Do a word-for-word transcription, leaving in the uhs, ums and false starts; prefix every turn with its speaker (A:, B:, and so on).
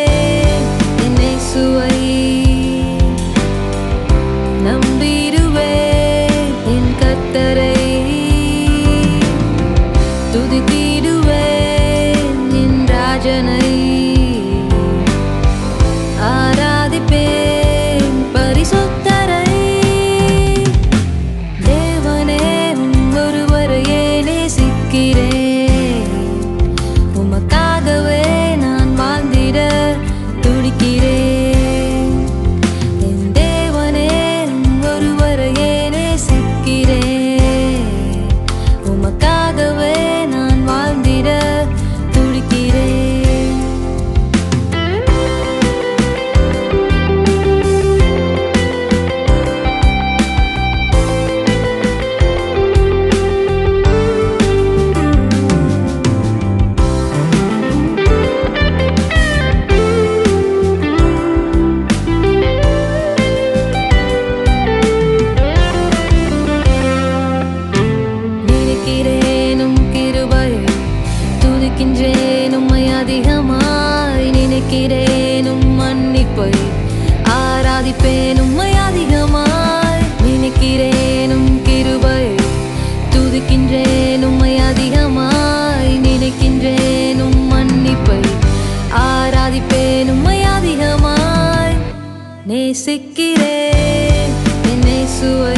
A: என் இயேசுவை நம்பிடுவேன் என் கர்த்தரை துதித்திடுவேன் என் ராஜனை ஆராதிப்பேன் பரிசுத்தரை தேவனே உம் ஒருவரையே நேசிக்கிறேன் உமக்காகவே நான் வாழ்ந்திட துடிக்கிறேன் என் தேவனே உம் ஒருவரையே நேசிக்கிறேன் உமக்காகவே நான் வாழ்ந்திட துடிக்கிறேன் துதிக்கின்றேன் உம்மை அதிகமாய் நினைக்கிறேன் உம் மன்னிப்பை ஆராதிப்பேன் உம்மை அதிகமாய் நினைக்கிறேன் உம் கிருபை துதிக்கின்றேன் உம்மை அதிகமாய் நினைக்கின்றேன் உம் மன்னிப்பை ஆராதிப்பேன் உம்மை அதிகமாய் நேசிக்கிறேன் என் இயேசுவை